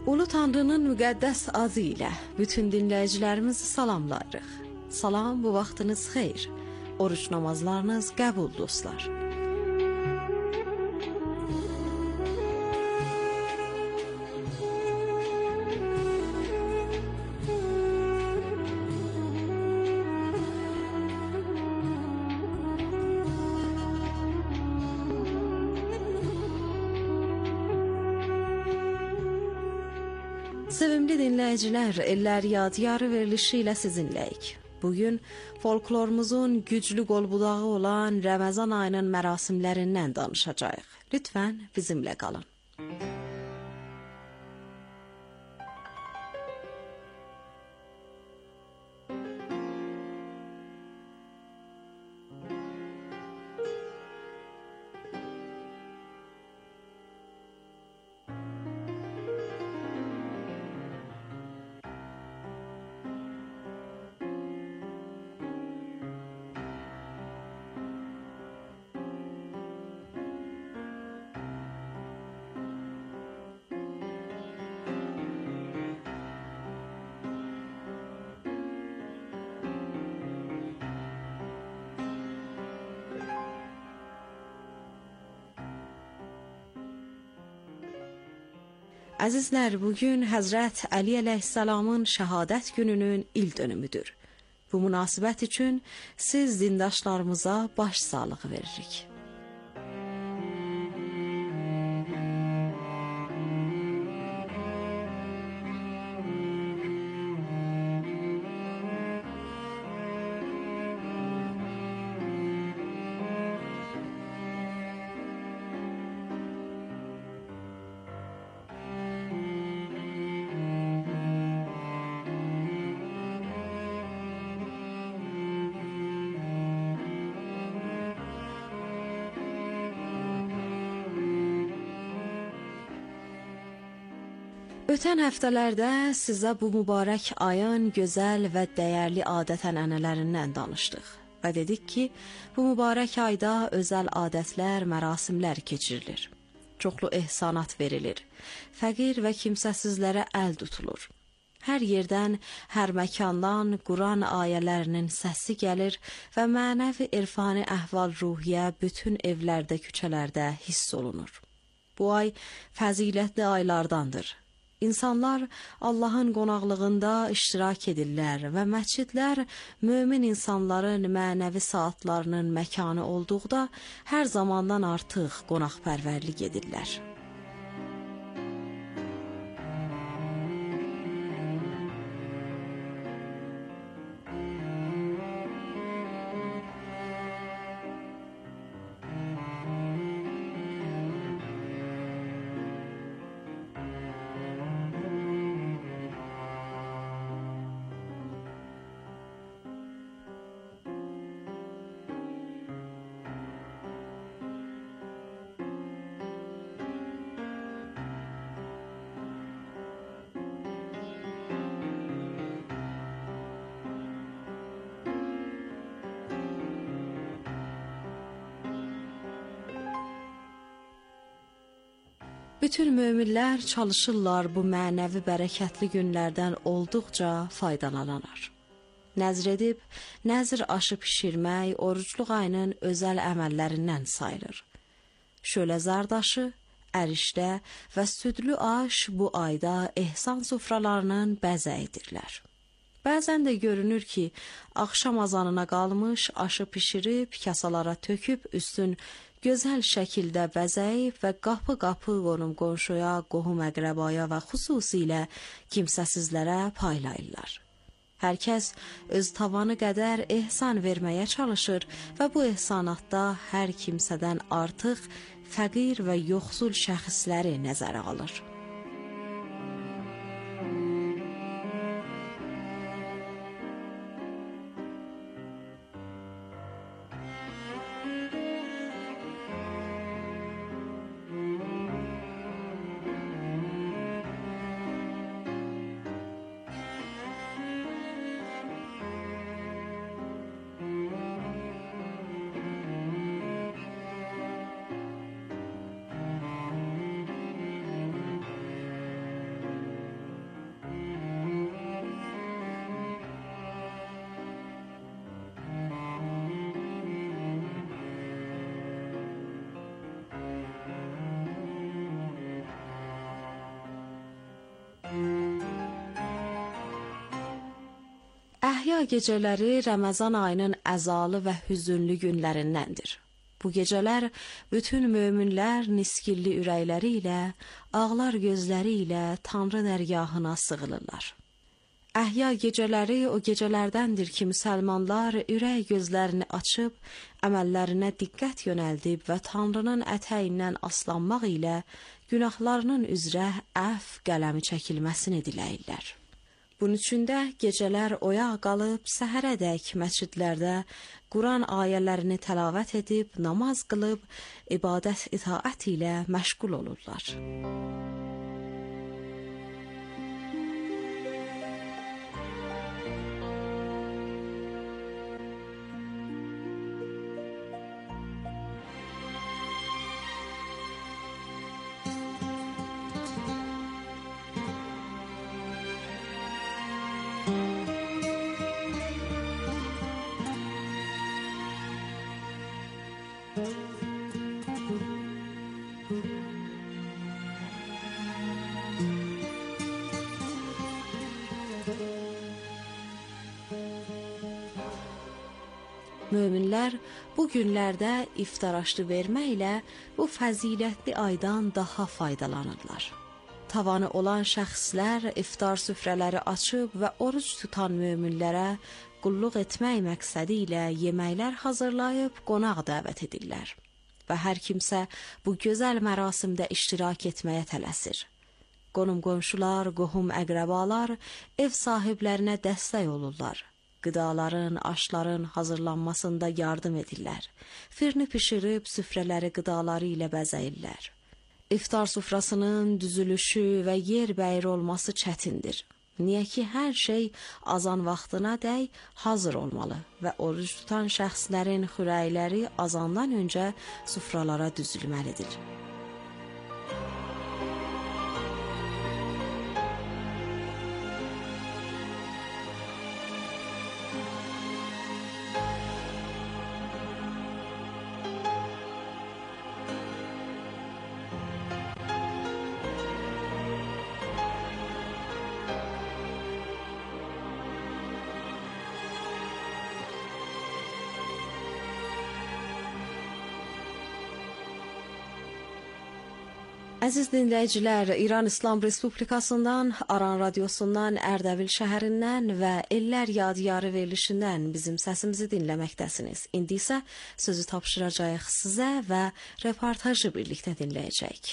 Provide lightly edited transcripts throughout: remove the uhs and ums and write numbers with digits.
Ulu Tanrının müqəddəs adı ilə bütün dinləyicilərimizi salamlayırıq. Salam, bu vaxtınız xeyir. Oruç namazlarınız qəbul dostlar. Sevimli dinləyicilər, Ellər Yadigarı verilişi ilə sizinləyik. Bugün folklorumuzun güclü qolbudağı olan Ramazan ayının mərasimlərindən danışacağıq. Lütfən bizimlə qalın. Əzizlər, bugün Həzrət Əli əleyhissalamın şəhadət gününün il dönümüdür. Bu münasibət üçün siz dindaşlarımıza baş sağlığı veririk. Ötən həftələrdə sizə bu mübarək ayın gözəl və dəyərli adət-ənənələrindən danışdıq və dedik ki, bu mübarək ayda özəl adətlər, mərasimlər keçirilir. Çoxlu ehsanat verilir, fəqir və kimsəsizlərə əl tutulur. Hər yerdən, hər məkandan Quran ayələrinin səsi gəlir və mənəvi irfani əhval-ruhiyyə bütün evlərdə, küçələrdə hiss olunur. Bu ay fəzilətli aylardandır. İnsanlar Allahın qonaqlığında iştirak edirlər və məscidlər mömin insanların mənəvi saatlarının məkanı olduqda hər zamandan artıq qonaqpərvərlik edirlər. Bütün möminlər çalışırlar bu mənəvi bərəkətli günlərdən olduqca faydalanarlar. Nəzr edib, nəzr aşı pişirmək orucluq ayının özəl əməllərindən sayılır. Şölə zardaşı, ərişdə və südlü aş bu ayda ehsan sufralarının bəzəyidirlər. Bəzən də görünür ki, axşam azanına qalmış aşı pişirib, kasalara töküb üstün gözəl şəkildə bəzəyib və qapı-qapı qonum-qonşuya, qohum-əqrəbaya və xüsusilə kimsəsizlərə paylayırlar. Hər kəs öz tavanı qədər ehsan verməyə çalışır və bu ehsanatda hər kimsədən artıq fəqir və yoxsul şəxsləri nəzərə alır. Əhya gecələri Ramazan ayının əzalı və hüzünlü günlərindəndir. Bu gecələr bütün möminlər niskilli ürəkləri ilə, ağlar gözləri ilə Tanrı dərgahına sığınırlar. Əhya gecələri o gecələrdəndir ki, müsəlmanlar ürək gözlərini açıb, əməllərinə diqqət yönəldib və Tanrının ətəyindən aslanmaq ilə günahlarının üzrə əfv qələmi çəkilməsini diləyirlər. Bunun üçün də gecələr oyaq qalıb, səhərədək məscidlərdə Quran ayələrini təlavət edib, namaz qılıb, ibadət itaət ilə məşğul olurlar. Möminlər bu günlərdə iftar aşırı verməklə bu fəzilətli aydan daha faydalanırlar. Tavanı olan şəxslər iftar süfrələri açıb və oruc tutan möminlərə qulluq etmək məqsədi ilə yeməklər hazırlayıb qonaq dəvət edirlər. Və hər kimsə bu gözəl mərasimdə iştirak etməyə tələsir. Qonum-qonşular, qohum-əqrəbalar ev sahiblərinə dəstək olurlar. Qıdaların, aşların hazırlanmasında yardım edirlər. Firni pişirib süfrələri qıdaları ilə bəzəyirlər. İftar sufrasının düzülüşü və yer bəyri olması çətindir. Niyə ki, hər şey azan vaxtına dək hazır olmalı və oruc tutan şəxslərin xürəkləri azandan öncə sufralara düzülməlidir. Əziz dinləyicilər, İran İslam Respublikasından, Aran Radiosundan, Ərdəbil şəhərindən və Ellər Yadigarı verilişindən bizim səsimizi dinləməkdəsiniz. İndi isə sözü tapşıracağıq sizə və reportajı birlikdə dinləyəcəyik.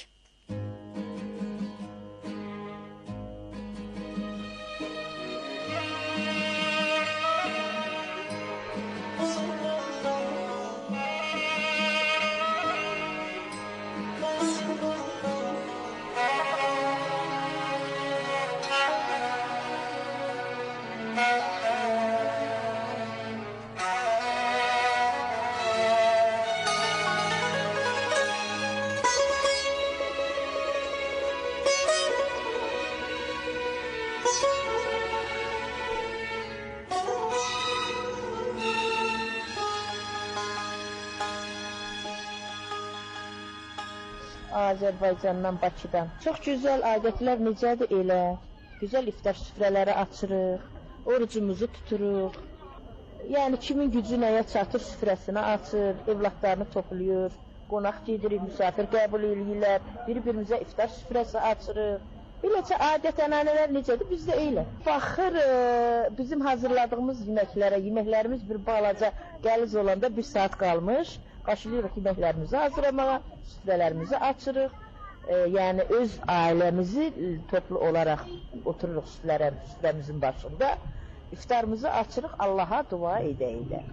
Azərbaycandan, Bakıdan. Çox gözəl adətlər necədir elə? Gözəl iftar süfrələri açırıq, orucumuzu tuturuq. Yəni kimin gücü nəyə çatır süfrəsini açır, evlatlarını toplayır, qonaq gedirik, misafir qəbul edirlər, bir-birimizə iftar süfrəsi açırıq. Beləcə adət-ənənələr necədir? Bizdə elə. Baxır bizim hazırladığımız yeməklərə, yeməklərimiz bir balaca qəliz olanda 1 saat qalmış. Başlayırıq yeməklərimizi hazırlamağa, süfrələrimizi açırıq. Yəni öz ailəmizi toplu olaraq otururuq süfrəmizin başında. İftarımızı açırıq, Allaha dua edəyilər.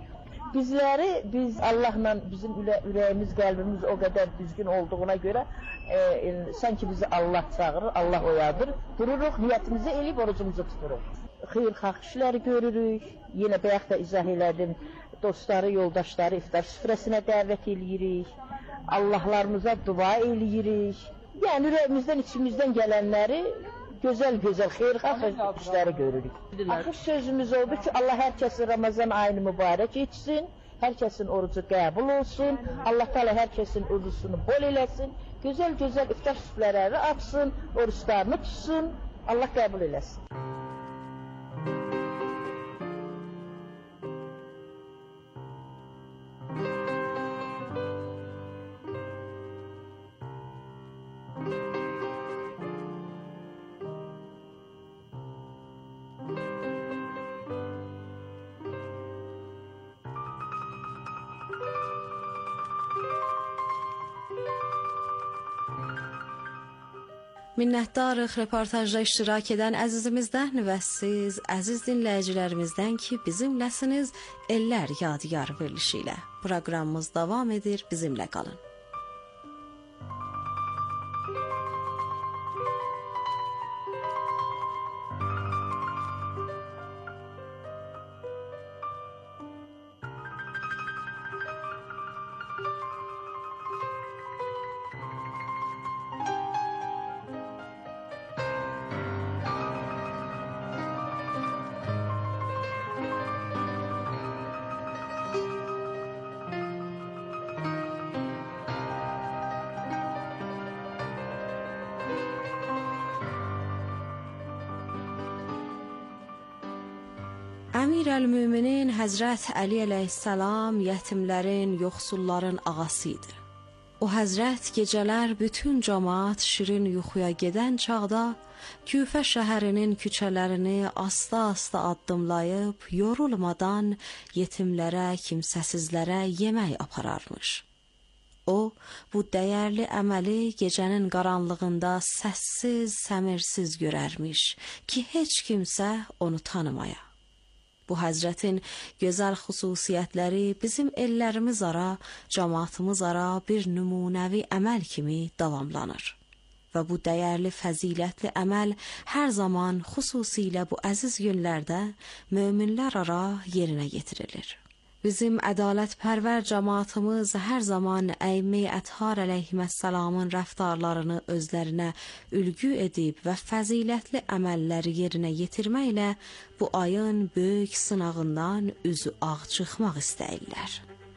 Biz Allahla bizim ürəyimiz, qəlbimiz o qədər düzgün olduğuna görə sanki bizi Allah çağırır, Allah oyadır. Dururuq, niyyətimizi eləyib orucumuzu tuturuq. Xeyirxah işləri görürük. Yenə bayaq da izah elədim. Dostları, yoldaşları iftar süfrəsinə dəvət eləyirik. Allahlarımıza dua eləyirik. Yəni ürəyimizdən, içimizdən gələnləri gözəl-gözəl, xeyirxah işləri görürük. Axır sözümüz oldu ki, Allah hər kəsin Ramazan ayını mübarək etsin, hər kəsin orucu qəbul olsun, Allah Teala hər kəsin orucunu bol eləsin, gözəl-gözəl iftar süfrələri açsın, oruçlarını tutsun, Allah qəbul eləsin. Minnətdarıq reportajda iştirak edən əzizimizdən və siz, əziz dinləyicilərimizdən ki, bizimləsiniz Ellər Yadigar verilişi ilə. Proqramımız davam edir, bizimlə qalın. Əmir-əl-Müminin Həzrət Əli əleyhissalam yetimlərin, yoxsulların ağası idi. O Həzrət gecələr bütün cəmaət şirin yuxuya gedən çağda Küfə şəhərinin küçələrini asta-asta addımlayıb, yorulmadan yetimlərə, kimsəsizlərə yemək apararmış. O, bu dəyərli əməli gecənin qaranlığında səssiz, səmirsiz görərmiş ki, heç kimsə onu tanımaya. Bu Həzrətin gözəl xüsusiyyətləri bizim ellərimiz ara, cəmaatımız ara bir nümunəvi əməl kimi davamlanır. Və bu dəyərli fəzilətli əməl hər zaman xüsusilə bu əziz günlərdə möminlər ara yerinə yetirilir. Bizim ədalətpərvər cəmaatımız hər zaman Əimə Ətharə əleyhissalamın rəftarlarını özlərinə ülgü edib və fəzilətli əməlləri yerinə yetirməklə bu ayın böyük sınağından üzü ağ çıxmaq istəyirlər.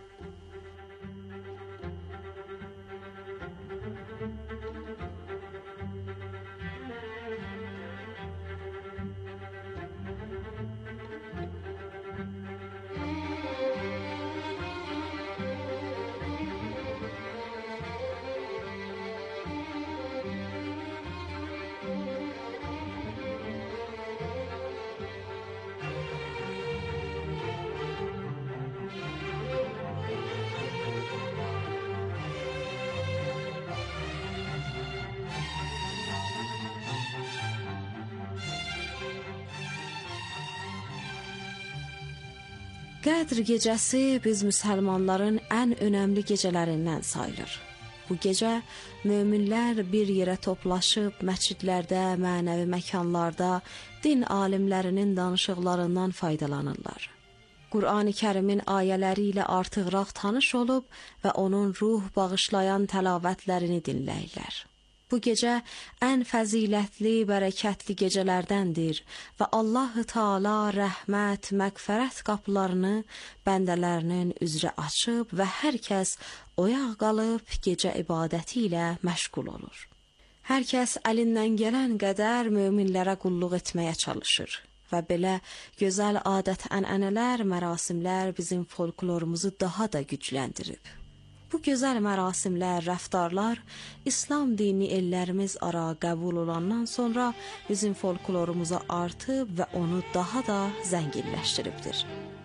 Qədr gecəsi biz müsəlmanların ən önəmli gecələrindən sayılır. Bu gecə möminlər bir yerə toplaşıb məscidlərdə, mənəvi məkanlarda din alimlərinin danışıqlarından faydalanırlar. Qur'an-ı Kərimin ayələri ilə artıqraq tanış olub və onun ruh bağışlayan təlavətlərini dinləyirlər. Bu gecə ən fəzilətli, bərəkətli gecələrdəndir və Allah-u Teala rəhmət, məğfirət qapılarını bəndələrinin üzrə açıb və hər kəs oyaq qalıb gecə ibadəti ilə məşğul olur. Hər kəs əlindən gələn qədər möminlərə qulluq etməyə çalışır və belə gözəl adət-ənənələr, mərasimlər bizim folklorumuzu daha da gücləndirib. Bu gözəl mərasimlər, rəftarlar İslam dini ellərimiz ara qəbul olandan sonra bizim folklorumuza artıb və onu daha da zənginləşdiribdir.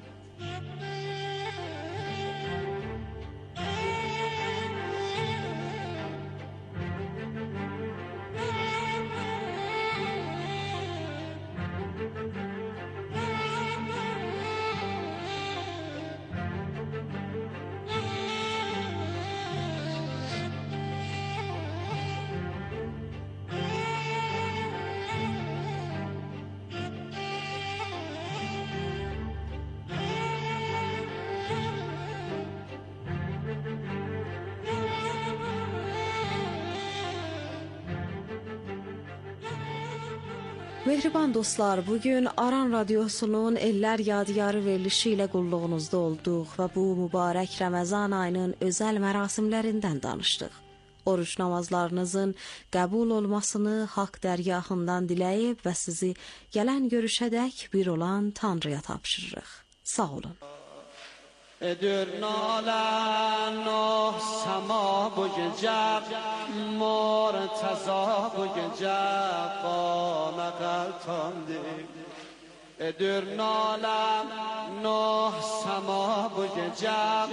Mehriban dostlar, bugün Aran Radyosu'nun Eller Yadigarı verilişi ilə qulluğunuzda olduq və bu mübarək Ramazan ayının özəl mərasimlərindən danışdıq. Oruç namazlarınızın qəbul olmasını haqq dərgahından diləyib və sizi gələn görüşədək bir olan Tanrıya tapşırırıq. Sağ olun. ادر نالن نه سما بگجب مرتضا بگجب قانقل تانده ادر نالن نه سما بگجب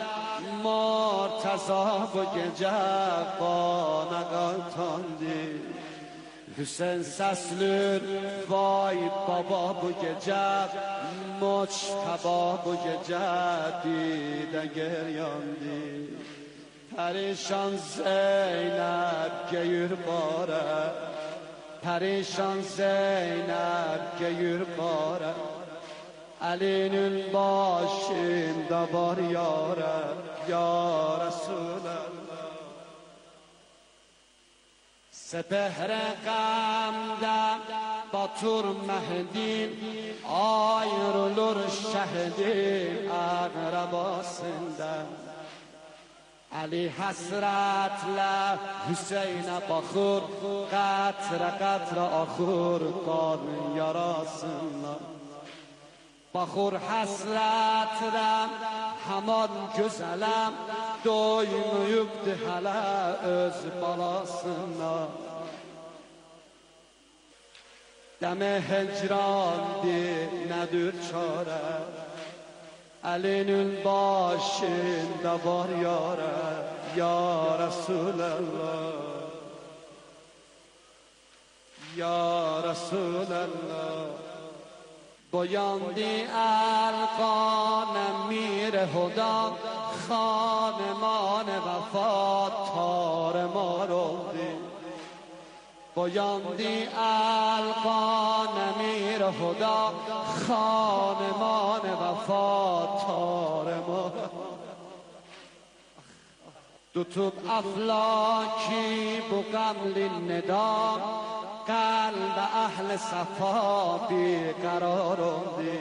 مرتضا بگجب قانقل تانده Hüseyin səslür, vay baba bu gecə, Moctaba bu gecə didə geryandi. Pərişan Zeynəb geyir barə, Pərişan Zeynəb geyir barə, Əlinin başında var yarə, ya Resulallah. Sepehre gamda batur Mehdi'nin, ayrılır şehidin akrabasından. Ali hasretle Hüseyin'e bakır, katre katre akır kan yarasından. Bakır hasretle haman güzelim, doymayıbdı hele öz balasından. Deme hecrandı nedir çare, elinin başında var yare, ya Resulallah, ya Resulallah. Boyandi القان میر هدا خانمان وفات تار ما رودی Boyandi القان میر هدا خانمان وفات تار ما Tutup aflaki bu gamli neda قلب اهل صفا بیقرار oldu.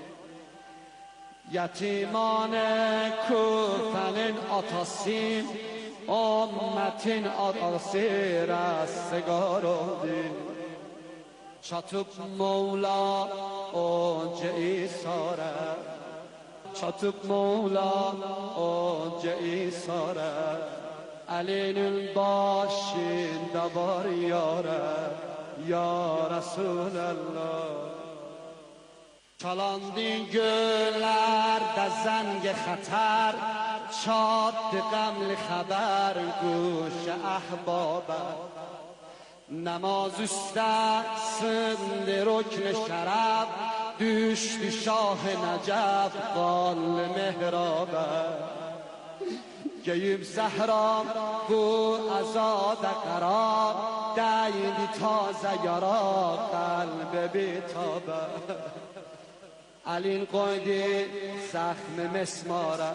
Yetiman Kufe'nin atasıyım, ümmetin atası rastgار oldu. Çatıp Mevla onca İsa'ra, çatıp Mevla onca İsa'ra, Ali'nin başında var yara, ya Resulallah. Çalandı göllerde zenge xatar, çattı gamli haber گوش احبابه. Namaz üstesinde rükn şeref, düştü Şah Necef qal mehrabe. Geyib Zehram bu azada qarar, deydi taze yara qalb bitabe. Alin qoydi zaxm mesmara,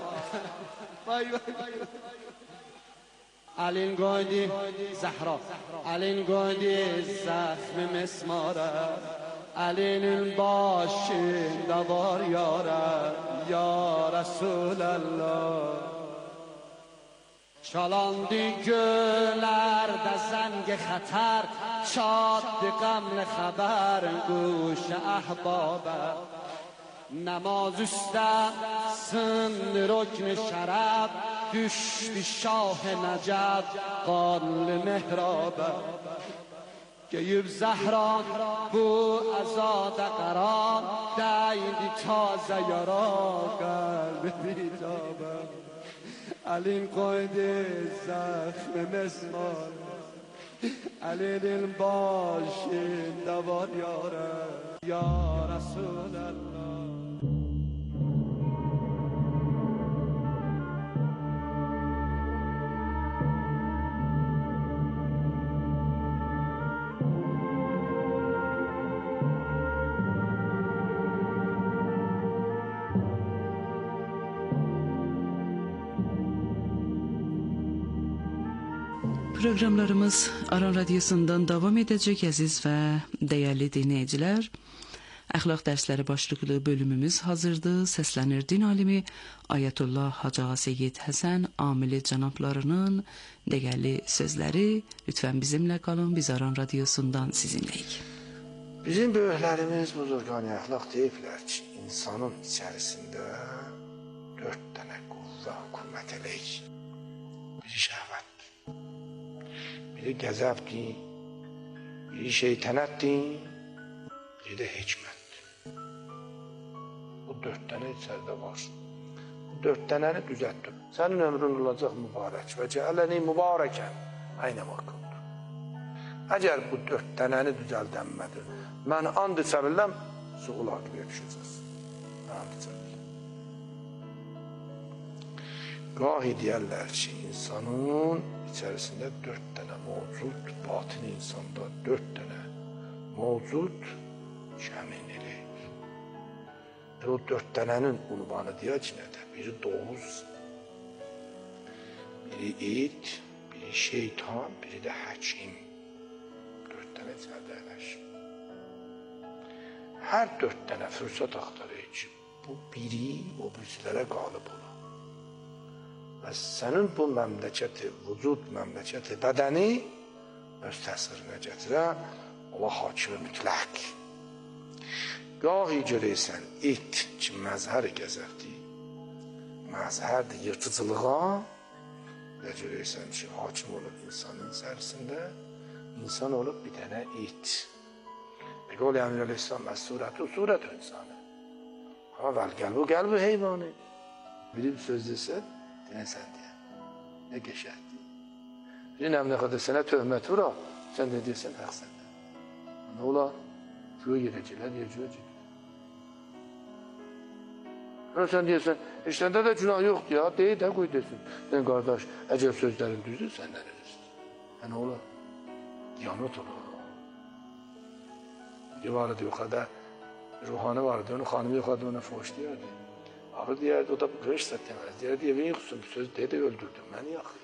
Alin qoydi Zehra, Alin qoydi zaxm mesmara, Alinin başında var yara, ya Resulallah. Çalandı göllerde zenge xatar, çattı gamle haber گوش احبابه. Namaz üstesinde rükn şeref, düştü Şah Necef qal mehrabe. Geyib Zehran bu azada qarar, deydi taze yara qalb bitabe. Alin qoydi zaxm mesmar, Alinin başında var yara, ya Resulallah. Proqramlarımız Aran Radyosu'ndan davam edəcək əziz və dəyərli dinləyicilər. Əxlaq dərsləri başlıqlı bölümümüz hazırdır. Səslənir din alimi Ayətullah Hacı Ağa Seyyid Həsən Amili cənablarının dəyərli sözləri. Lütfən bizimlə qalın, biz Aran Radyosu'ndan sizinləyik. Bizim böyüklərimiz buzurgani əxlaq deyiblər ki, insanın içərisində 4 dənə quvvə hükümət eləyik. Biri şəhvət, biri qəzəbdir, biri şeytanətdir, biri də hikmətdir. Bu 4 dənə içəridə var. Bu 4 dənəni düzəltdir. Sənin ömrün olacaq mübarək və cəələni mübarəkən aynə vaxtdır. Əgər bu 4 dənəni düzəldənmədir, mən and içə biləm, suğul ardıya düşəcəz. And içə biləm. Qahi deyərlər ki, insanın içərisində 4 dənə mövcud, batin insanda 4 dənə mövcud kəmin eləyir. O 4 dənənin unvanı deyək ki, nədir? Biri doğuz, biri it, biri şeytan, biri də həkim. 4 dənə içərdə əyləşir. Hər 4 dənə fürsət axtarır ki, bu biri o birisilərə qalib olur. Və sənin bu məmləkəti, vücud məmləkəti, bədəni öz təsirinə gətirə, ola hakimi mütləq. Gahi görəysən, it ki, məzhər gəzərdir, məzhərdir yırtıcılığa və görəysən ki, hakim olub insanın içərisində, insan olub bir dənə it. Bir qol Əmir Əleyhisselam, əs-surətü insanı. Amma vəl qəlbu heyvanı. Biri bir söz desə, deyəsən deyə. Nə qəşəkdir. Bir nəmlə qədər sənə töhmət vura, sən də deyəsən, həq səndə. Nə olar? Göyə gedəcəklər, deyəcəklər. Sən deyəsən, işləndə də günah yoxdur ya, deyək də qoy desin. Sən qardaş, əgər sözlərin düzdür, səndən edirsin. Nə olar? Yanıt olur. Bir vardı yuxarıda, ruhani vardı, onun xanımı yuxarıda ona foş deyərdi. Axı deyərdi, o da qırışsa deməz. Deyərdi, evin yuxusun, söz dedi, öldürdüm, məni yaxı.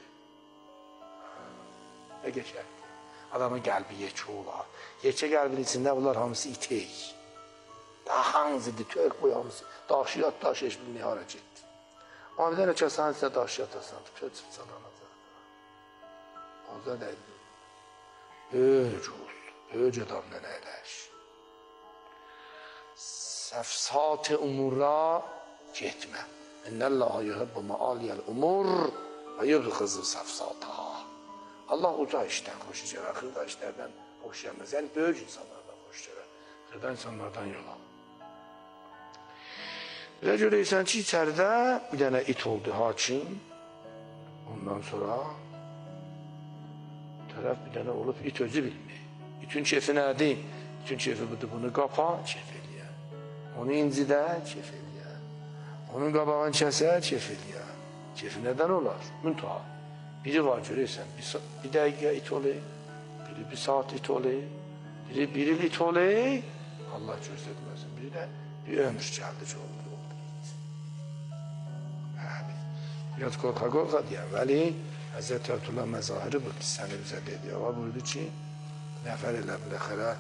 Nə geçərdi? Adamın qəlbi yekə olar. Yekə qəlbin içində bunlar hamısı itek. Daha hanzıdır, tök boy hamısı. Daşıyat, daşıyat, bir nihara getdi. Amma bir dənə kəsən sizə daşıyat asandı, tök çıxsananacaq. Oza deyildi. Böyük olsun, böyük adamla əyləş. Səfsat-ı umura getmə. İnnəllaha yuhibbu ma'aliyəl umur və yubğızu səfsataha. Allah uca işdən xoş gələr, xırda işlərdən xoş gəlməz. Yəni, böyük insanlardan xoş gələr, xırda insanlardan yola. Belə görəysən ki, içəridə bir dənə it oldu, hakim. Ondan sonra tərəf bir dənə olub, it özü bilmir. İtin kefi nədir? İtin kefi budur, bunu qapa, kef eləyər. Onu incidə, kef eləyər. Onun qabağını kəsər, kef eləyər. Kefi nədən olar? Müntaha. Biri var görəysən, bir dəqiqə it olayım, biri bir saat it olayım, biri bir il it olayım, Allah göstərməsin. Biri də bir ömür gəldi ki, oldu. Biraz qorxa deyəm, vəli Həzrət Abdullah məzahiri bu qissəni bizə dedi. O buyurdu ki, nəfər elə biləxərə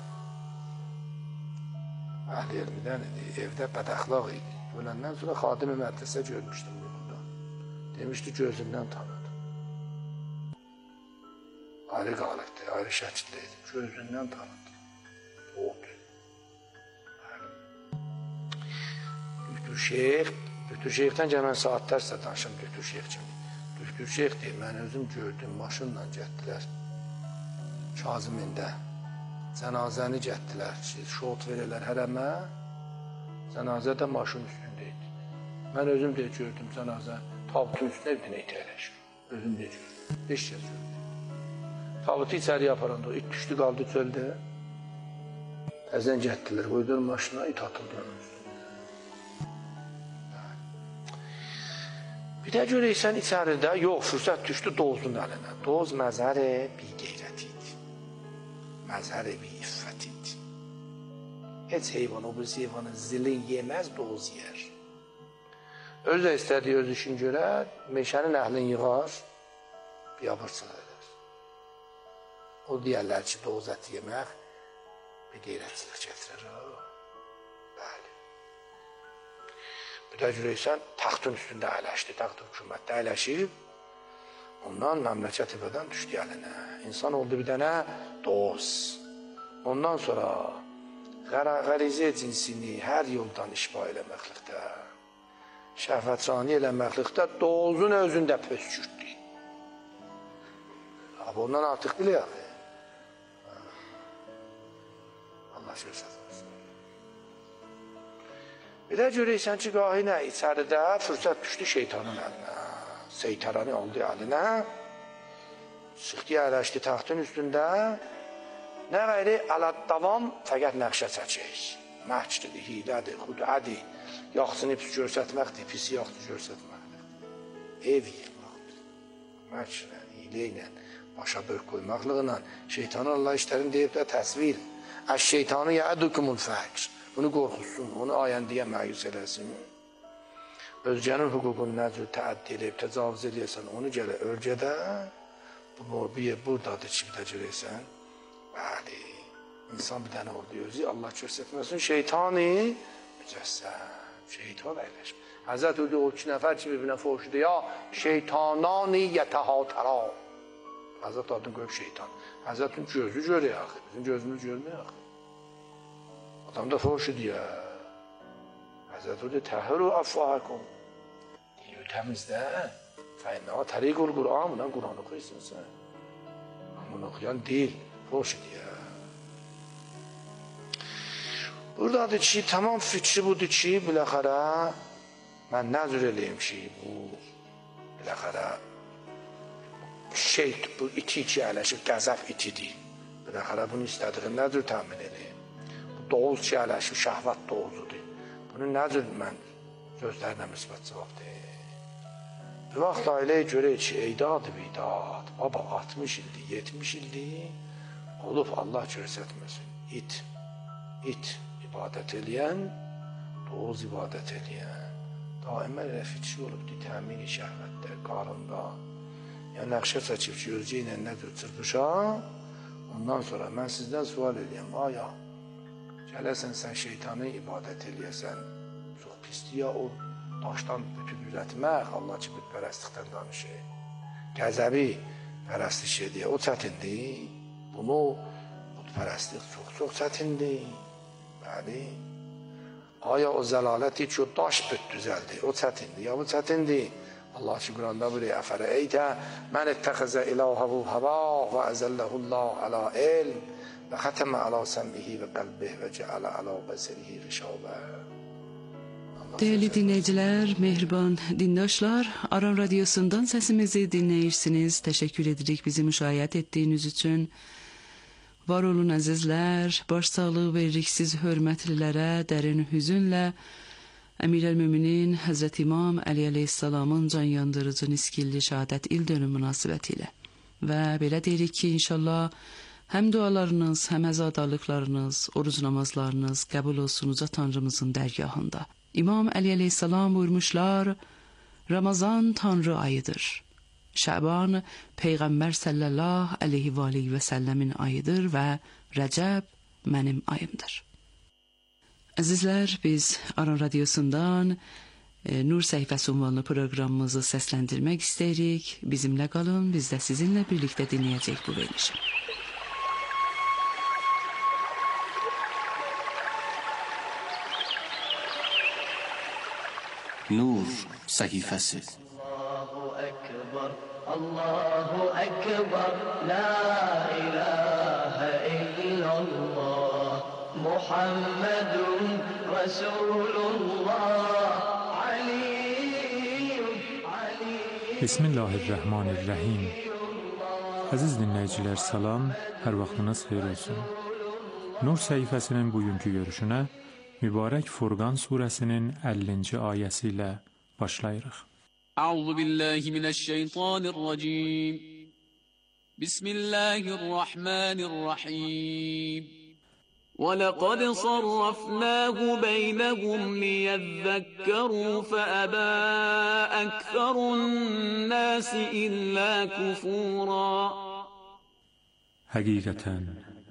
əhl-i elmidən idi, evdə bədəxlaq idi. Öləndən sonra xadim-i mədrəsə görmüşdüm burada. Demişdi, gözündən tanıdı. Ayrı qalıqdı, ayrı şəkildə idi. Gözündən tanıdı. Oldu. Dükdür Şeyxdən gəlmən saatlərsə danışım Dükdür Şeyx kimi. Dükdür Şeyx deyil, mən özüm gördüm, maşınla getdilər. Kazimində. Cənazəni getdilər ki, şot verirlər hərəmə. Cənazə də maşın üstündə idi. Mən özüm də gördüm cənazə tabutun üstünə bir dənə it əyləşir. Özüm də gördüm. 5 kez gördüm. Tabutu içəriyə aparanda o it düşdü, qaldı çöldə. Əzən getdilər, qoydular maşına, it atıldı onun üstündə. Bir də görəysən içəridə, yox, fürsət düşdü Doğuzun əlinə. Doğuz məzhər-i bir qeyrət idi. Məzhər-i bir iffət idi. Heç heyvan, o birisi heyvanın zilin yeməz, Doğuz yer. Özü də istədiyi öz işini görər, meşənin əhlini yığar, biyabırçılıq edər. O deyərlər ki, Doğuz əti yemək bir qeyrətçilik gətirir. Bəli. Bir də görəysən, taxtın üstündə əyləşdi, taxt hökumətdə əyləşib, ondan məmləkət ibədən düşdü əlinə. İnsan oldu bir dənə Doğuz. Ondan sonra qərizə cinsini hər yoldan işba eləməklikdə, şəhvətrani eləməklikdə Doğuzun özündə pöskürtdü. Ondan artıq biləyək. Allah görsədir. Bir də görəysən ki, qahi nə? İçəridə fürsət düşdü şeytanın əlinə. Seytərəni oldu əlinə. Çıxdı əyləşdi taxtın üstündə. Nə qayri davam fəqət nəqşə çəkək. Məhçlidir, hilədir, xudədir, yaxşını pis görsətməkdir, pisi yaxşı görsətməkdir. Ev yığmaqdır. Məhçlə, hilə ilə, başa bölk qoymaqlığına şeytanın Allah işlərini deyib də təsvir. Əş-şeytanı yədukumul fəhş. Bunu qorxusun, onu ayəndiyə məyus eləsin. Özgənin hüququnu nəzr təəddi edib, təcavüz eləyəsən, onu gələ ölgədə, buradadır ki, bir də görəysən. Bəli, insan bir dənə oldu, özü Allah göstərməsin, şeytani mücəssəm, şeytan əyləşmə. Həzrət öldü o 2 nəfər ki, bir-birinə foşudu, ya şeytanani yətəhətərə. Həzrət adını qoyub şeytan. Həzrətin gözü görək axı, bizim gözümüz görməyək axı. Adam da foşudu ya. Həzrət öldü, təhəru əfvahəkum. Deyir, təmizdə, fəynə, təriqul Qur'an, bundan Qur'an oxuyursun sən. Bunu oxuyan deyil, foşudu ya. Buradadır ki, tamam fikri budur ki, biləxərə, mən nəzr eləyim ki, bu, biləxərə, bu iti ki, ələşib, qəzəf itidir. Biləxərə, bunu istədiğin nəzr təmin eləyim. Bu doğuz ki, ələşib, şəhvət doğuzudur. Bunu nəzr mən sözlərlə müsbət cavab deyim. Bir vaxt ailəyə görək ki, eydadı bidad, baba 60 ildir, 70 ildir, olub Allah görsətməsin. İt ibadət eləyən, doğuz ibadət eləyən, daimə rəfikçi olubdur, təmin-i şəhvətdə, qarında. Yəni, nəqşə çəkib ki, özgə ilə nədir çırpışa, ondan sonra mən sizdən sual edəyəm, aya, gələsən sən şeytanı ibadət eləyəsən, çox pisdir ya, o daşdan bütün ürətmək, Allah ki, bütpərəstlikdən danışır. Qəzəbi pərəstlik edir, o çətindir, bunu bütpərəstlik çox çətindir. Bəli. Aya o zəlaləti ki, o daş büt düzəldi, o çətindir, ya bu çətindir. Allah ki, Quranda buyuruyor, əfərə eytə, mən ittəxəzə ilahəvu həva və əzəlləhullah əla ilm və xətəmə əla səmmihi və qəlbih və cəalə əla bəsərihi rişavə. Değerli dinleyiciler, mehriban dindaşlar, Aran Radyosu'ndan sesimizi dinleyirsiniz. Teşekkür edirik bizi müşahede ettiğiniz için. Var olun əzizlər, baş sağlığı veririk siz hörmətlilərə, dərin hüzünlə Əmir-əl-Müminin Həzrət İmam Əli əleyhissalamın can yandırıcı niskilli şəhadət il dönüm münasibətilə. Və belə deyirik ki, inşallah həm dualarınız, həm əzadalıqlarınız, oruc namazlarınız qəbul olsun uca Tanrımızın dərgahında. İmam Əli əleyhissalam buyurmuşlar, Ramazan Tanrı ayıdır. Şaban Peyğəmbər sallallahu aleyhi və aleyhi və səlləmin ayıdır və Rəcəb mənim ayımdır. Əzizlər, biz Aran Radyosu'ndan Nur Səhifəsi ünvanlı proqramımızı səsləndirmək istəyirik. Bizimlə qalın, biz də sizinlə birlikdə dinləyəcək bu verilişi. Nur Səhifəsi. Allahu Ekber, la ilahe illallah, Muhammedun Resulullah, Aliyyum. Bismillahirrahmanirrahim. Əziz dinləyicilər, salam, hər vaxtınız xeyir olsun. Nur səhifəsinin bugünkü görüşünə mübarək Furqan surəsinin 50-ci ayəsi ilə başlayırıq. أعوذ بالله من الشيطان الرجيم بسم الله الرحمن الرحيم ولقد صرفناه بينهم ليذكروا فأبى أكثر الناس إلا كفورا. Həqiqətən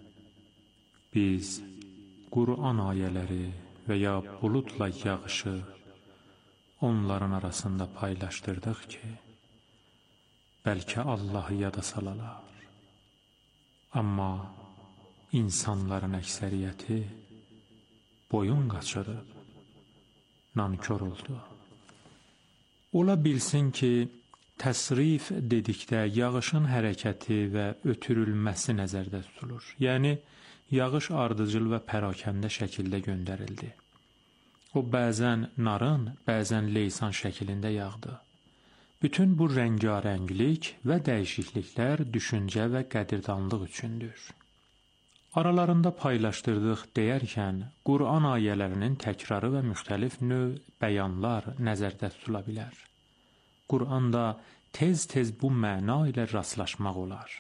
biz Qur'an ayələri və ya buludla yağışı onların arasında paylaşdırdıq ki, bəlkə Allahı yada salalar. Amma insanların əksəriyyəti boyun qaçırıb, nankör oldu. Ola bilsin ki, təsrif dedikdə yağışın hərəkəti və ötürülməsi nəzərdə tutulur. Yəni, yağış ardıcıl və pərakəndə şəkildə göndərildi. O bəzən narın, bəzən leysan şəklində yağdı. Bütün bu rəngarənglik və dəyişikliklər düşüncə və qədirdanlıq üçündür. Aralarında paylaşdırdıq deyərkən, Qur'an ayələrinin təkrarı və müxtəlif növ bəyanlar nəzərdə tutula bilər. Qur'anda tez-tez bu məna ilə rastlaşmaq olar.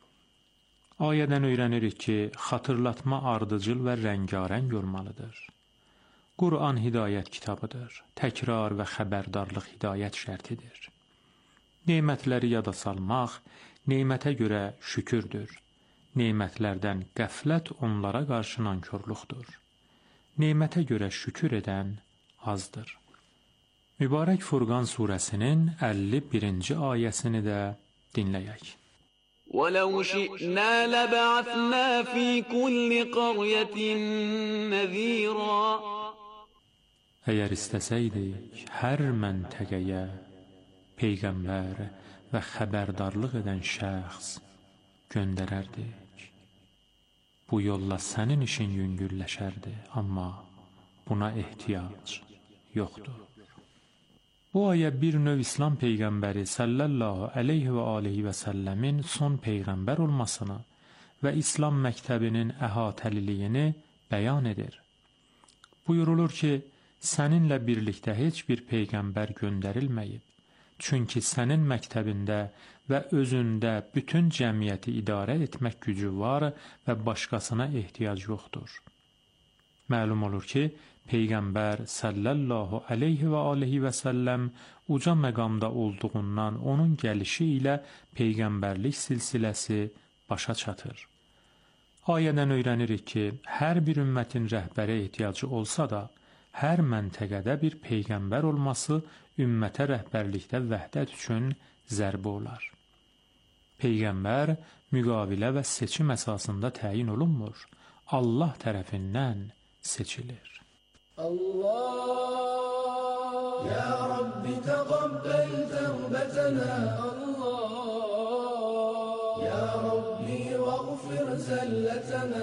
Ayədən öyrənirik ki, xatırlatma ardıcıl və rəngarəng olmalıdır. Qur'an hidayət kitabıdır, təkrar və xəbərdarlıq hidayət şərtidir. Nemətləri yada salmaq, nemətə görə şükürdür. Nemətlərdən qəflət onlara qarşı nankorluqdur. Nemətə görə şükür edən azdır. Mübarək Furqan surəsinin 51-ci ayəsini də dinləyək. وَلَوْ شِئْنَا لَبَعَثْنَا فِي كُلِّ قَرْيَةٍ نَذِيرًا Əgər istəsəydik, hər məntəqəyə peyğəmbər və xəbərdarlıq edən şəxs göndərərdik. Bu yolla sənin işin yüngülləşərdi, amma buna ehtiyac yoxdur. Bu ayə bir növ İslam peyğəmbəri sallallahu aleyhi və alihi və səlləmin son peyğəmbər olmasını və İslam məktəbinin əhatəliliyini bəyan edir. Buyurulur ki, səninlə birlikdə heç bir peyğəmbər göndərilməyib, çünki sənin məktəbində və özündə bütün cəmiyyəti idarə etmək gücü var və başqasına ehtiyac yoxdur. Məlum olur ki, Peyğəmbər sallallahu aleyhi və alihi və səlləm uca məqamda olduğundan onun gəlişi ilə peyğəmbərlik silsiləsi başa çatır. Ayədən öyrənirik ki, hər bir ümmətin rəhbərə ehtiyacı olsa da, hər məntəqədə bir peyğəmbər olması ümmətə rəhbərlikdə vəhdət üçün zərbə olar. Peyğəmbər müqavilə və seçim əsasında təyin olunmur, Allah tərəfindən seçilir. Allah, ya Rabbi təqabbel təvbətənə, Allah, ya Rabbi vəğfir zəllətənə,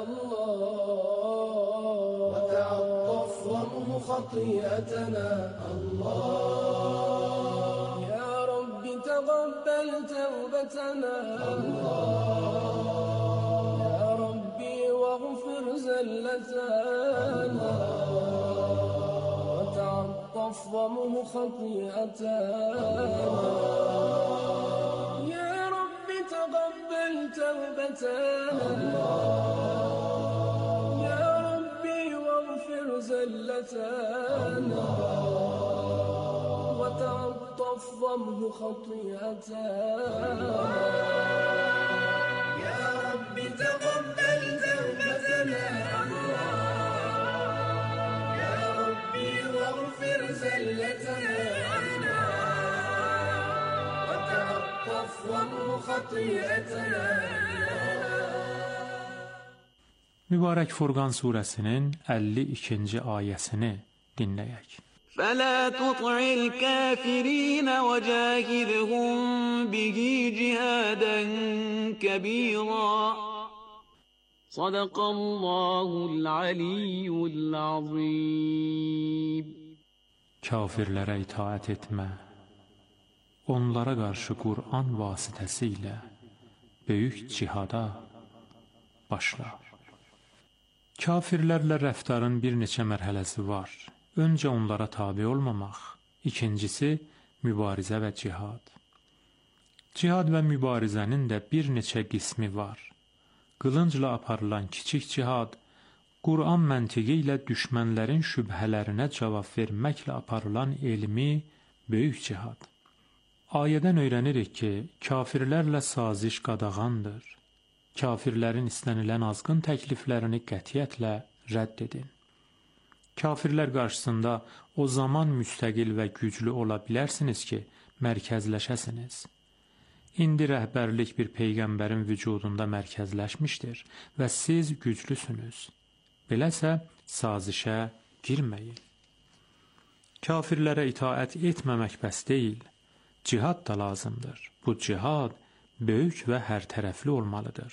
Allah, və tə'attaf vəmhu xatiyyətənə, Allah, ya Rabbi təqabbel təvbətənə, Allah, ya Rabbi vəğfir zəllətənə, ومه خطيئتنا يا رب تقبل توبتنا يا ربي واغفر زلتنا وتعطف ضمه خطيئتنا يا رب تقبل توبتنا واغفر زلتنا وتعطف ومه خطيئتنا. Mübarək Furqan surəsinin 52-ci ayəsini dinləyək. فَلَا تُطِعِ الْكَافِرِينَ وَجَاهِدْهُمْ بِهِ جِهَادًا كَبِيرًا صدق الله العلي العظيم. Kafirlərə itaət etmə, onlara qarşı Qur'an vasitəsilə böyük cihada başla. Kafirlərlə rəftarın bir neçə mərhələsi var. Öncə onlara tabi olmamaq, ikincisi mübarizə və cihad. Cihad və mübarizənin də bir neçə qismi var. Qılıncla aparılan kiçik cihad, Qur'an məntiqi ilə düşmənlərin şübhələrinə cavab verməklə aparılan elmi böyük cihad. Ayədən öyrənirik ki, kafirlərlə saziş qadağandır. Kafirlərin istənilən azğın təkliflərini qətiyyətlə rədd edin. Kafirlər qarşısında o zaman müstəqil və güclü ola bilərsiniz ki, mərkəzləşəsiniz. İndi rəhbərlik bir peyğəmbərin vücudunda mərkəzləşmişdir və siz güclüsünüz. Beləsə, sazişə girməyin. Kafirlərə itaət etməmək bəs deyil, cihad da lazımdır. Bu cihad böyük və hərtərəfli olmalıdır.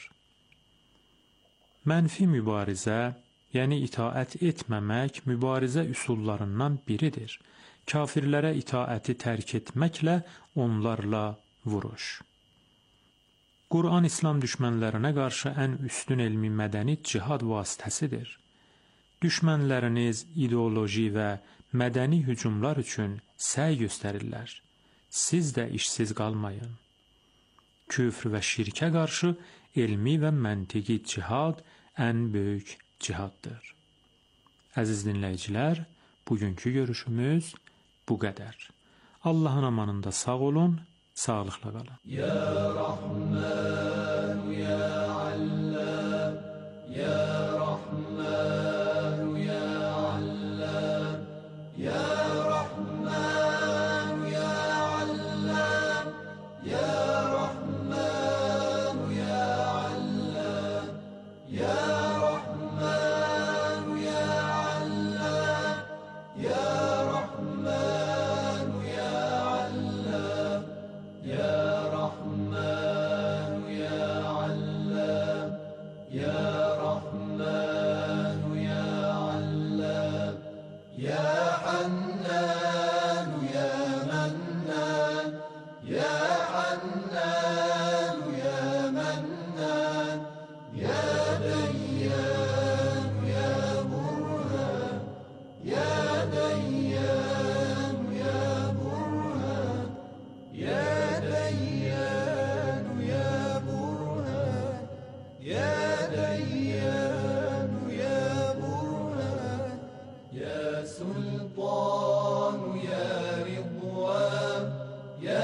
Mənfi mübarizə, yəni itaət etməmək mübarizə üsullarından biridir. Kafirlərə itaəti tərk etməklə onlarla vuruş. Qur'an İslam düşmənlərinə qarşı ən üstün elmi mədəni cihad vasitəsidir. Düşmənləriniz ideoloji və mədəni hücumlar üçün səy göstərirlər. Siz də işsiz qalmayın. Küfr və şirkə qarşı elmi və məntiqi cihad ən böyük cihaddır. Əziz dinləyicilər, bugünkü görüşümüz bu qədər. Allahın amanında sağ olun, sağlıqla qalın. Ya Rahman, ya Allam, ya Rahman, ya Allam, ya Rahman, ya Allam, ya Rahman, ya Allam, ya Rahman, ya Allam, ya Rahman, ya Allam, ya Rahman, ya Allam, ya Rahman, ya Allam, ya Hannan, ya Mannan, ya Hannan, ya Mannan, ya Dayyan, ya Burhan, ya Dayyan, ya Burhan, ya Dayyan, ya Burhan, ya Dayyan, ya Burhan, ya Sultan, ya Ridwan, ya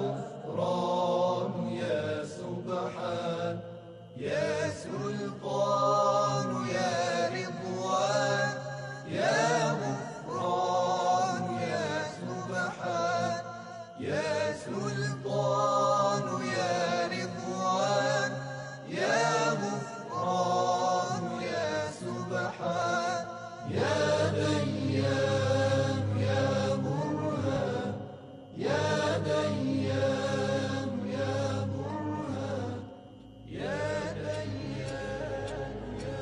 Ghufran, ya Subhan, ya Sultan, ya Ridwan, ya Ghufran, ya Subhan, ya Sultan, ya Ridwan, ya Ghufran, ya Subhan, ya Dayyan, ya Burhan, ya Dayyan, ya Burhan, ya Dayyan, ya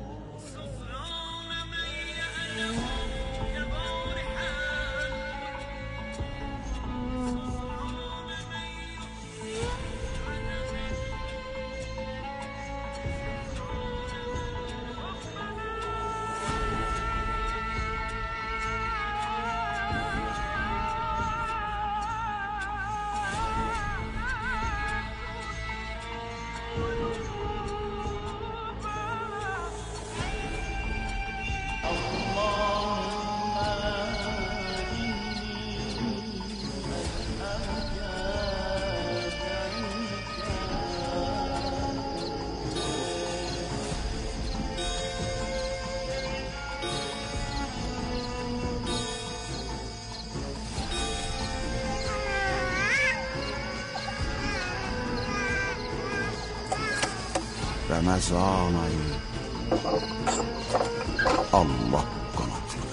Ramazan ayı Allah qanatlı.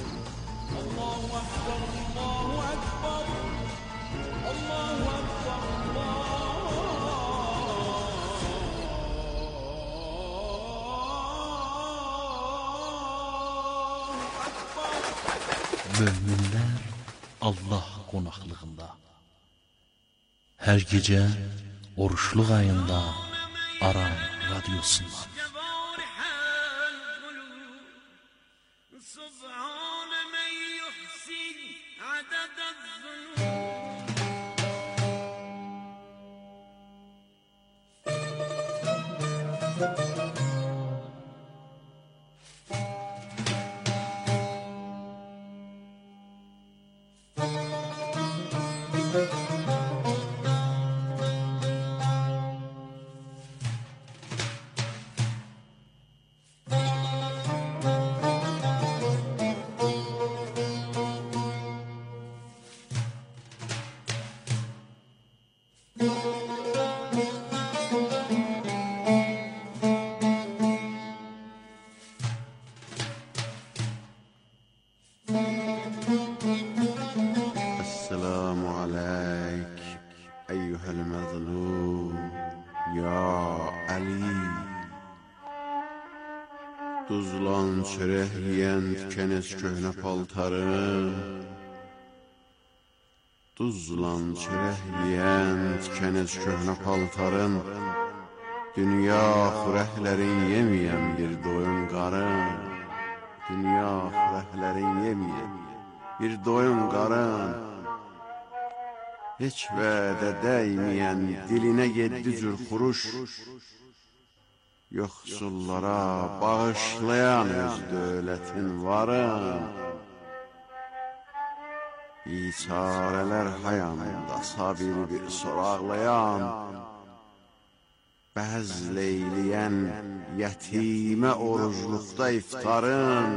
Möminlər Allah qonaqlığında. Hər gecə oruçluq ayında Aran radyosundan. Tuzlan çörək yeyən tükənəz köhnə paltarım, Tuzlan çörək yeyən tükənəz köhnə paltarım, Dünya xürəklərin yeməyəm bir doyun qarın. Dünya xürəklərin yeməyəm bir doyun qarın. Heç vədə dəyməyən dilinə 7 cür xuruş, yoxsullara bağışlayan öz dövlətin varın. Biçarələr hayanda sabir bir soraqlayan, bəzl eyləyən yetimə orucluqda iftarın.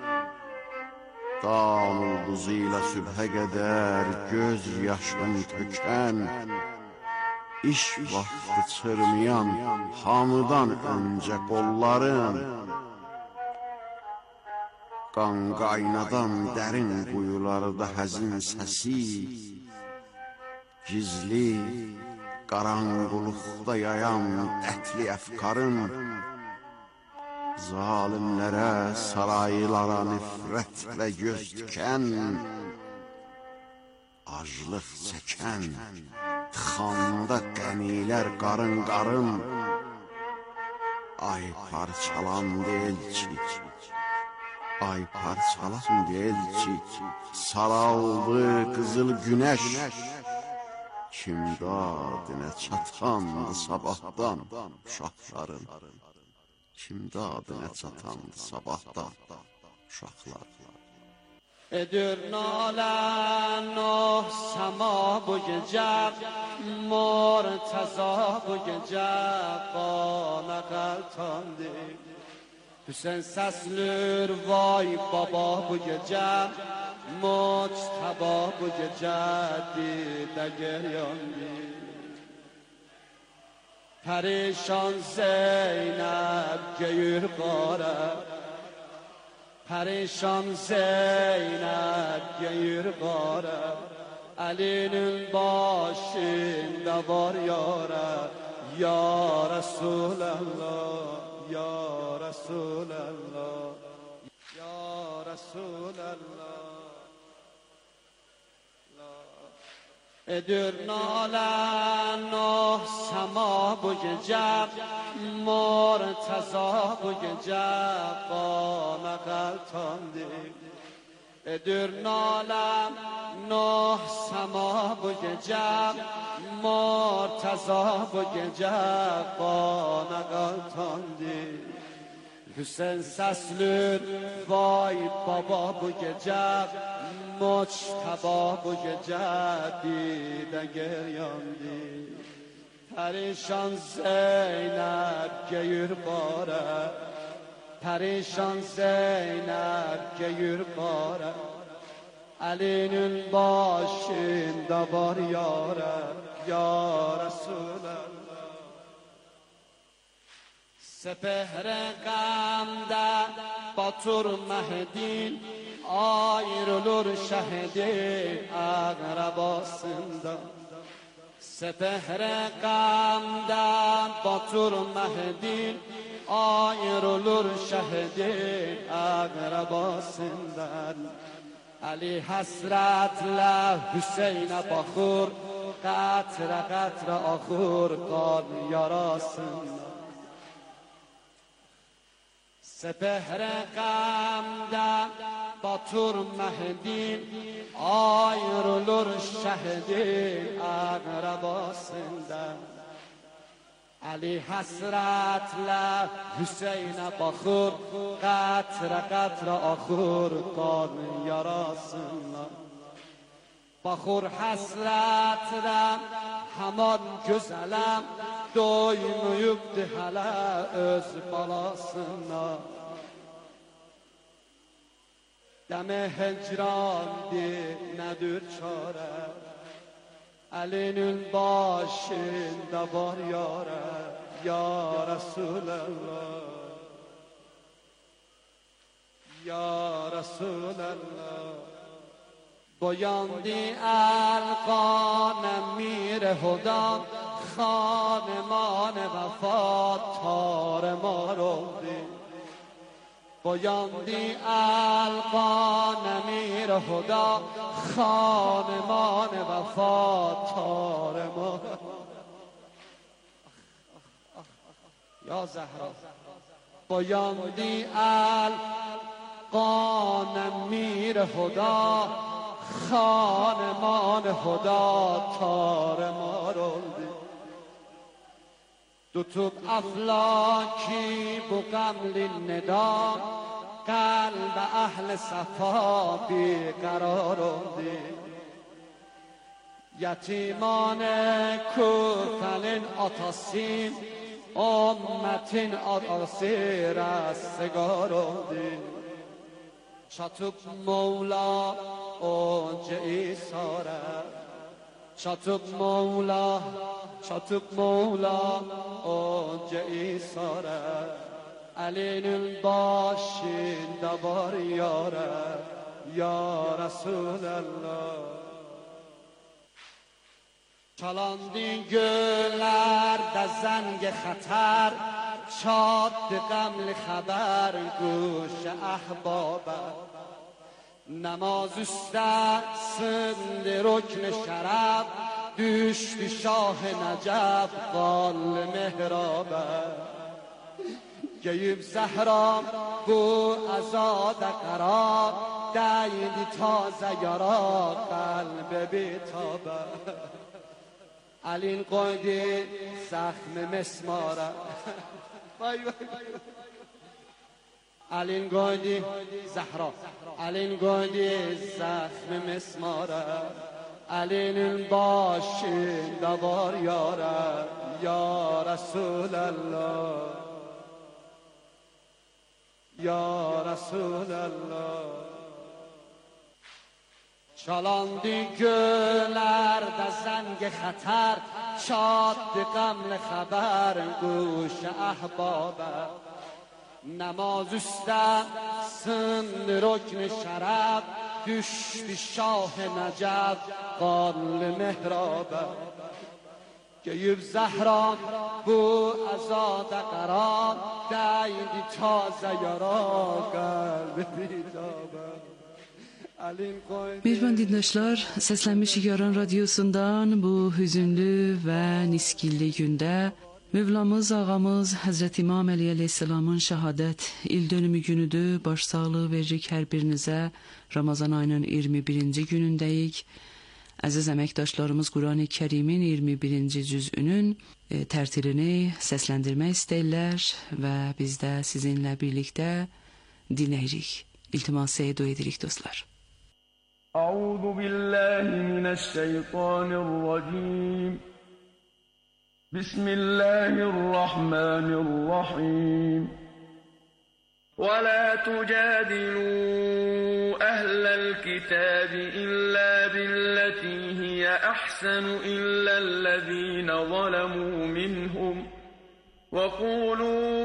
Dan ulduzuyla sübhə qədər göz yaşın tökən, iş vaxtı çırmayan hamıdan öncə qolların, qan qaynadan dərin quyularda həzin səsi, gizli qaranquluqda yayan qətli əfkarın, zalimlərə, saraylara nifrətlə göz dikən, aclıq çəkən, tıxanda qənilər qarın-qarın. Ay parçalandı elçi, ay parçalandı elçi, saraldı qızıl günəş. Kim dadinə çatandı sabahdan uşaqların, kim dadinə çatandı sabahdan uşaqlar. Edir nalan o sama bu gece, Murtaza bu gece bana qaltandı. Hüseyin səslür vay baba bu gece, Mujtaba bu gece didə geryandı. Perişan Zeynep geyir qara, Perişan Zeynep geyir qara, Əlinin başında var yara, Ya Resulallah, Ya Resulallah, Ya Resulallah. Edir nalan o sama bu gece, Murtaza bu gece bana qaltandı. Edir nalan o sama bu gece, Murtaza bu gece bana qaltandı. Hüseyin səslür vay baba bu gece, Mujtaba bu gece didə geryandı. Perişan Zeynep geyir qara, Perişan Zeynep geyir qara, Əlinin başında var yara, Ya Resulallah. Sepehre gamda batur Mehdin, ayrılır şehdi akrabasından. Sepehre gamda batur Mehdin, ayrılır şehdi akrabasından. Ali hasretle Hüseyin'e bakır, qatra qatra axır qan yarasından. Sepehre gamda batur Mehdin, ayrılır şehdi akrabasından. Ali hasretle Hüseyin'e bakır, qatra qatra axır qan yarasından. Baxır həsrətlə haman gözələm, doymuyubdu hələ öz balasına. Dəmə hecrandı, nədir çarə, Əlinin başında var yara, Ya Resulallah, Ya Resulallah. Boyandi القان میر هدا خانمان وفات تار ما رو دی Boyandi القان میر هدا خانمان وفات تار ما یا زهرا بایاندی القان میر خدا خانمان خدا تار ما رولدی دوتوب افلاکی بو قمل ندام قلب اهل صفا بیقرار رولدی یتیمان کورتلین آتاسیم امتین آتاسی رستگار رولدی شاتوب مولا اونجا ایساره شاتوب مولا اونجا ایساره علین باشین دبار یاره یا رسول الله چالاندی گلر در زنگ خطر شاد قمل خبر گوش احبابه نماز üstəsində rükn şərəf düşdü şah Nəcəf qal mehrabə Geyib Zəhram bu əzada qərar dəydi tazə yara qəlbə bitabə Əlin qoydu zəxmi mesmara Vay vay vay Alin goydi Zahra Alin goydi zahmi mesmara Alinin başında var yara Ya Resulallah Ya Resulallah Çalandı göllerde zəngi xətər Şaddı qəmli xəbər Quş əhbabə نماز üstəsində rükn şərəf düşdü şah Nəcəf qal mehrabə Geyib Zəhran bu əzada qərar dəydi tazə yara qəlbi bitabə Mehriban dinləyicilər, Səslənmiş Yaran Radiosundan bu hüzünlü və niskilli gündə Mövlamız, ağamız Həzrət İmam Əli Əleyhisselamın şəhadət il dönümü günüdür. Başsağlığı veririk hər birinizə. Ramazan ayının 21-ci günündəyik. Əziz əməkdaşlarımız Qurani Kərimin 21-ci cüzünün tərtilini səsləndirmək istəyirlər və biz də sizinlə birlikdə dinləyirik. İltiması edu edirik dostlar. Əuzu billahi minəşşeytanirracim. بسم الله الرحمن الرحيم ولا تجادلوا أهل الكتاب إلا بالتي هي أحسن إلا الذين ظلموا منهم وقولوا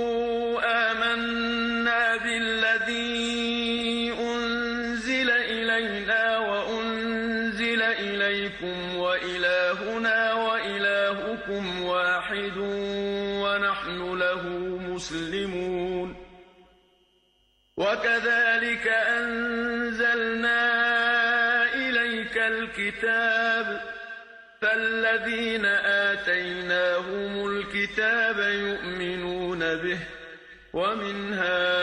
آمنا بالذي أنزل إلينا وأنزل إليكم وإلهنا وإلهكم واحد ونحن له مسلمون وكذلك أنزلنا إليك الكتاب فالذين آتيناهم الكتاب يؤمنون به ومن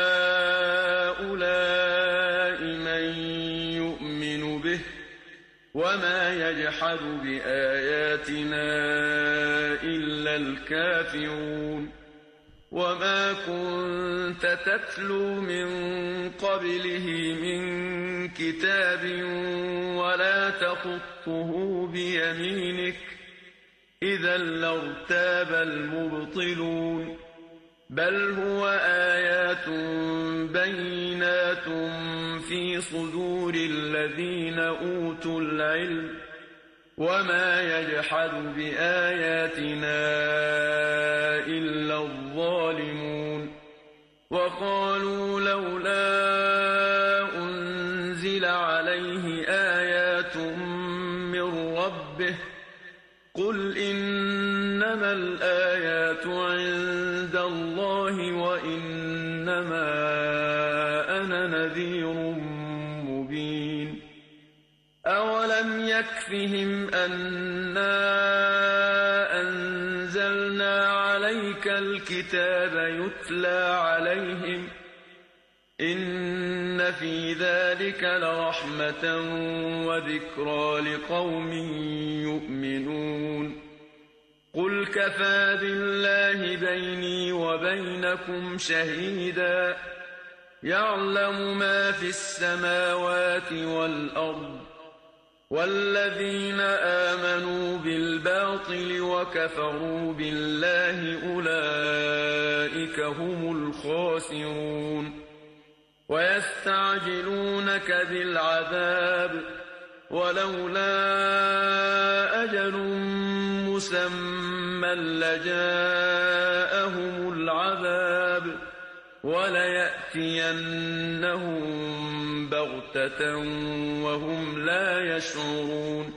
هؤلاء من يؤمن به وما يجحد بآياتنا إلا الكافرون وما كنت تتلو من قبله من كتاب ولا تخطه بيمينك إذا لارتاب المبطلون بل هو آيات بينات في صدور الذين أوتوا العلم وما يجحد بآياتنا إلا الظالمون وقالوا لولا أنزل عليه آيات من ربه قل إنما الآيات عند الله وإنما أنا نذير مبين أولم يكفهم أنا أنزلنا عليك الكتاب يتلى عليهم إن في ذلك لرحمة وذكرى لقوم يؤمنون قل كفى بالله بيني وبينكم شهيدا يعلم ما في السماوات والأرض والذين آمنوا بالباطل وكفروا بالله أولئك هم الخاسرون ويستعجلونك بالعذاب ولولا أجل مسمى لجاءهم العذاب وليأتينهم بغتة وهم لا يشعرون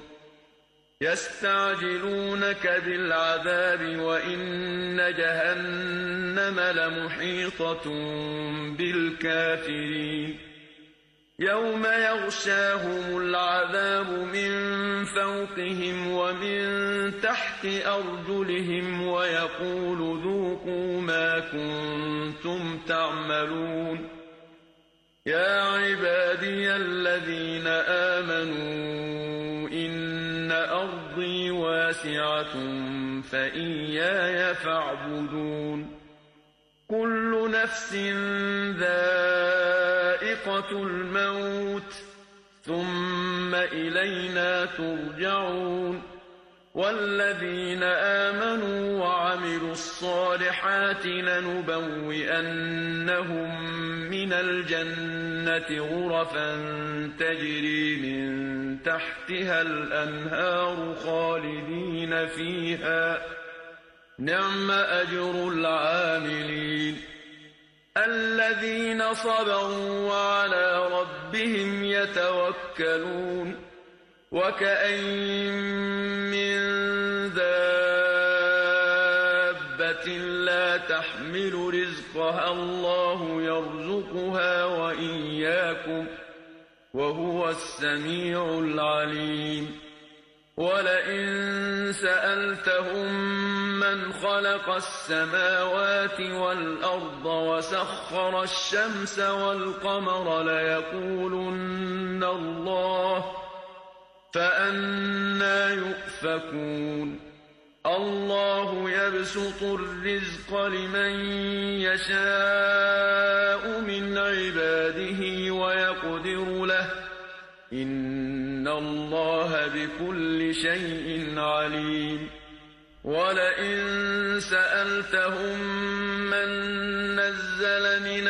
يستعجلونك بالعذاب وإن جهنم لمحيطة بالكافرين يوم يغشاهم العذاب من فوقهم ومن تحت أرجلهم ويقول ذوقوا ما كنتم تعملون يا عبادي الذين آمنوا إن أرضي واسعة فإياي فاعبدون كل نفس ذائقة الموت ثم إلينا ترجعون والذين آمنوا وعملوا الصالحات لنبوئنهم من الجنة غرفا تجري من تحتها الأنهار خالدين فيها نعم أجر العاملين الذين صبروا وعلى ربهم يتوكلون وكأين من دابة لا تحمل رزقها الله يرزقها وإياكم وهو السميع العليم ولئن سألتهم من خلق السماوات والأرض وسخر الشمس والقمر ليقولن الله فأنى يؤفكون الله يبسط الرزق لمن يشاء من عباده ويقدر له إن الله بكل شيء عليم ولئن سألتهم من نزل من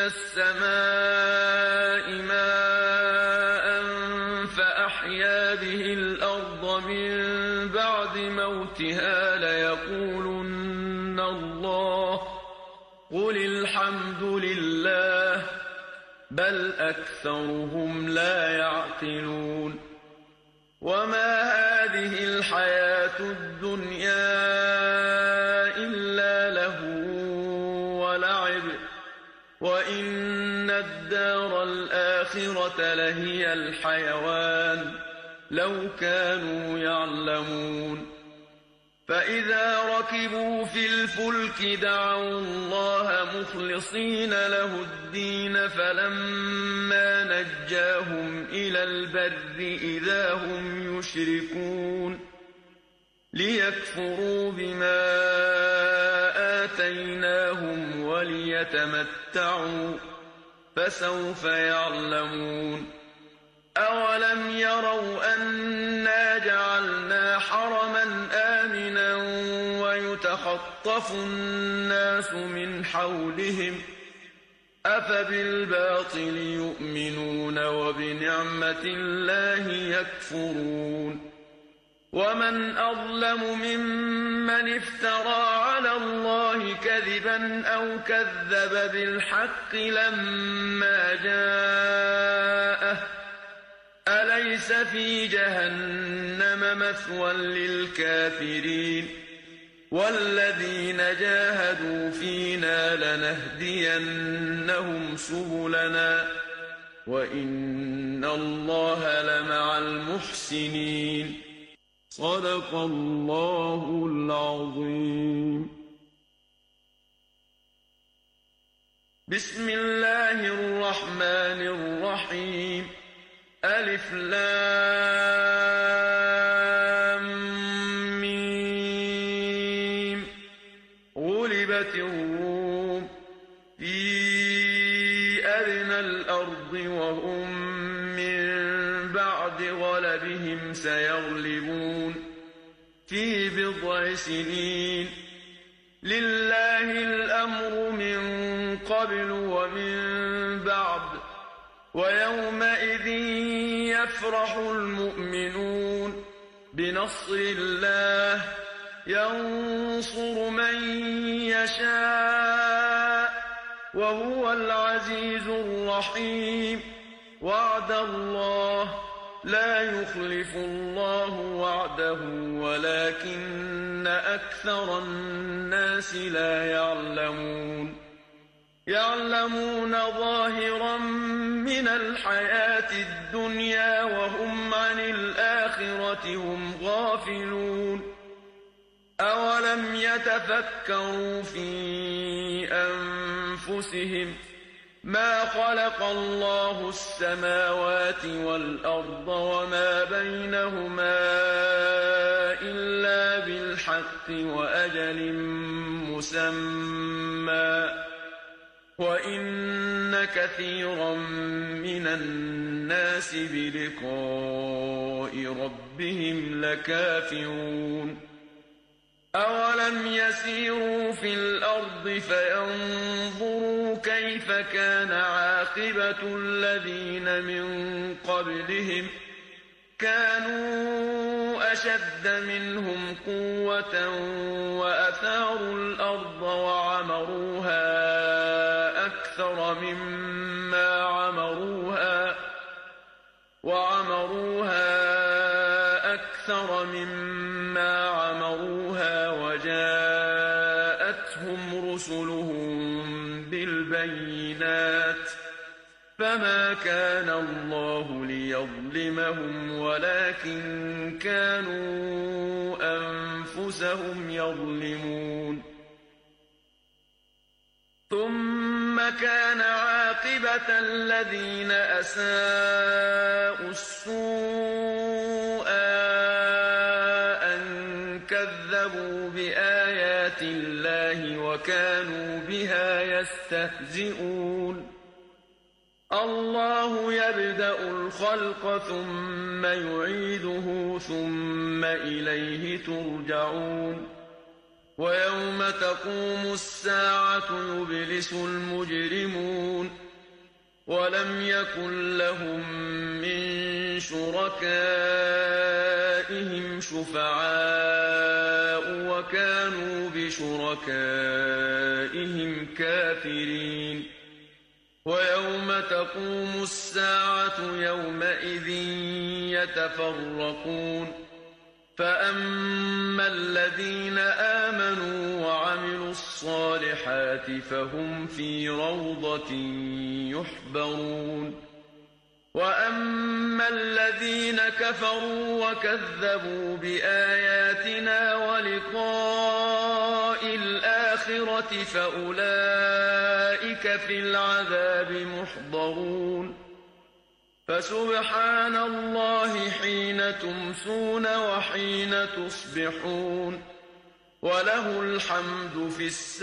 السماء ماء فأحيا به الأرض من بعد موتها ليقولن الله قل الحمد لله بل أكثرهم لا يعقلون وما هذه الحياة الدنيا إلا له ولعب وإن الدار الآخرة لهي الحيوان لو كانوا يعلمون فإذا ركبوا في الفلك دعوا الله مخلصين له الدين فلما نجاهم إلى البر إذا هم يشركون ليكفروا بما آتيناهم وليتمتعوا فسوف يعلمون أولم يروا أنا جعلنا حرما آمنا ويتخطف الناس من حولهم أفبالباطل يؤمنون وبنعمة الله يكفرون ومن أظلم ممن افترى على الله كذبا أو كذب بالحق لما جاءه أليس في جهنم مثوى للكافرين والذين جاهدوا فينا لنهدينهم سبلنا وإن الله لمع المحسنين صدق الله العظيم بسم الله الرحمن الرحيم ألف لام ميم غلبت الروم في أدنى الأرض وهم من بعد غلبهم سيغلبون في بضع سنين لله الأمر من قبل ومن بعد ويومئذ يفرح المؤمنون بنصر الله ينصر من يشاء وهو العزيز الرحيم وعد الله لا يخلف الله وعده ولكن أكثر الناس لا يعلمون يعلمون ظاهرا من الحياة الدنيا وهم عن الآخرة هم غافلون أولم يتفكروا في أنفسهم ما خلق الله السماوات والأرض وما بينهما إلا بالحق وأجل مسمى وإن كثيرا من الناس بلقاء ربهم لكافرون أولم يسيروا في الأرض فينظروا كيف كان عاقبة الذين من قبلهم كانوا أشد منهم قوة وأثاروا الأرض وعمروها أكثر مما عمروها وجاءتهم رسلهم بالبينات فما كان الله ليظلمهم ولكن كانوا أنفسهم يظلمون ثم كان عاقبة الذين أساءوا السوء أن كذبوا بآيات الله وكانوا بها يستهزئون الله يبدأ الخلق ثم يعيده ثم إليه ترجعون ويوم تقوم الساعة يبلس المجرمون ولم يكن لهم من شركائهم شفعاء وكانوا بشركائهم كافرين ويوم تقوم الساعة يومئذ يتفرقون فأما الذين آمنوا وعملوا الصالحات فهم في روضة يحبرون وأما الذين كفروا وكذبوا بآياتنا ولقاء الآخرة فأولئك في العذاب محضرون فسبحان الله حين تمسون وحين تصبحون وله الحمد في السماء